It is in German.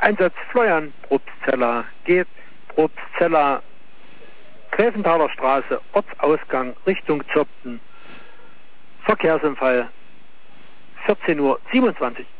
Einsatz Florian, Probstzeller, geht Probstzeller, Gräfenthaler Straße, Ortsausgang Richtung Zopten. Verkehrsunfall 14:27 Uhr.